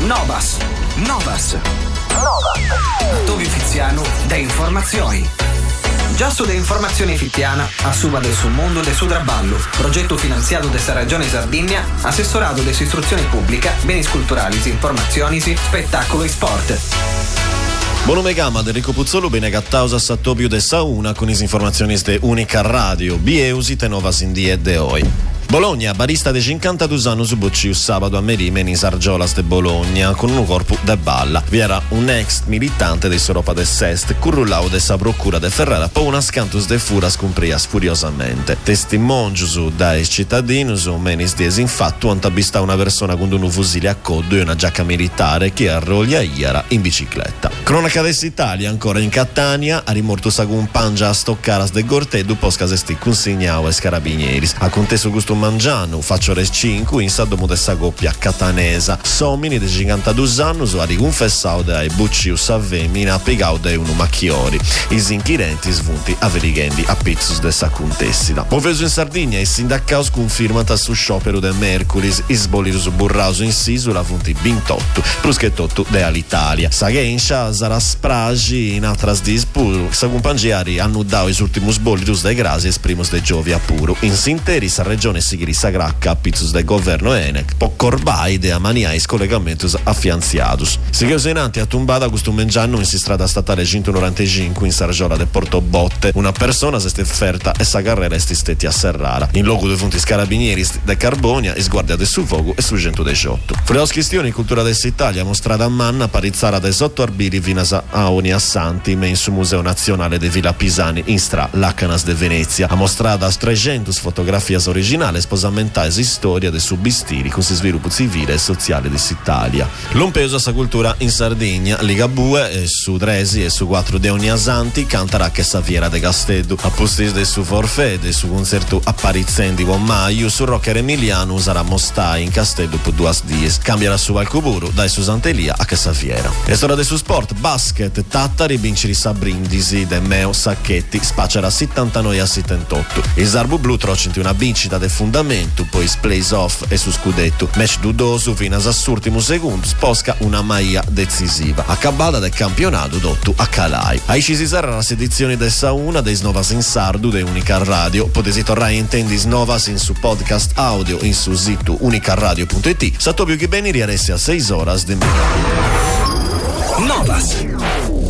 Novas. Tovi Fiziano de informazioni. Già su de informazioni fittiana, a suba del suo mondo de su traballo, progetto finanziato dessa Regione Sardegna, assessorato dessa istruzione pubblica, beni culturali, informazioni, spettacolo e sport. Buon megama del Enrico Puzzolo, bene gattausa Sattobio de Sauna con is informazioni de Unica Radio, Bieusi te novas indie de oi. Bologna, barista de 52 anni su Bocciu sabato a Merime in Sargiolas de Bologna con un corpo de balla. Vi era un ex militante de Soropa de Sest, currullao de sa procura de Ferrara, po una scantus de furas cumprias furiosamente. Testimonius da cittadinus menis dies infatti antabista una persona con un fusile a coddo e una giacca militare che arroglia iera in bicicletta. Cronaca d'Italia ancora in Catania, a rimorto sagun pangia a stoccaras de Gortedu posca sesti consignao e scarabigneris. A conteso gusto mangiano, faccio res 5 in sadomo dessa coppia catanesa. Somini de 52 anni a riconfessao dai buccius a vemina piegao de uno macchiori. I inquirenti svunti a verighendi a pizzus dessa contessida. Moveso in Sardegna i sindacaus confermata su sciopero de Mercuris isbolirus burrauso in sisula vunti 28 plus che totto de all'Italia. Sagenscia sarà spragi in altras dispur sa compangiari annudao is ultimus bolirus de grasi esprimus de giovia puro. In sinteri sa regione Sigiri Sagracca a pizzus del governo Enec po corbai de amaniais collegamentus affianziatus. Sigiosenanti a tumbada questo mengianno in strada statale 195 in Sargiola de Portobotte una persona si è offerta e sa carrera esti stetti a Serrara in loco de funti scarabinieri de Carbonia e sguardia de su fogo e su 118. Freos questioni cultura dell'Italia mostrata a Manna parizzara dai sotto arbiri vinas a Oni a Santi men su Museo Nazionale de Villa Pisani in Stra Lacanas de Venezia a mostrata 300 fotografie originali sposamentare storia del subistiri con si sviluppo civile e sociale dell'Italia. L'ompeso sa cultura in Sardegna, Ligabue e su Dresi e su 4 de Oniasanti canterà che Saviera de Gastedu a postis de su Forfede su concerto apparizendi con Maio su Rocker Emiliano sarà mostai in Castedu per 2 dies cambierà su Valcuburu dai su Santelia a che Saviera. E storia del su sport basket Tattari vincere sa Brindisi de Meo Sacchetti spaccerà 79 a 78 il Zarbu Blu trocinti una vincita del fundamento poi plays off e su scudetto match dudoso fino all'ultimo secondo posca una maia decisiva accabata del campionato dotto a Calai. Ai ci si sarà la sedizione del Sauna dei Novas in Sardu de Unica Radio potete tornare in tendis Novas in su podcast audio in su sito unicaradio.it satto più che bene riaresti a 6 ore di Novas.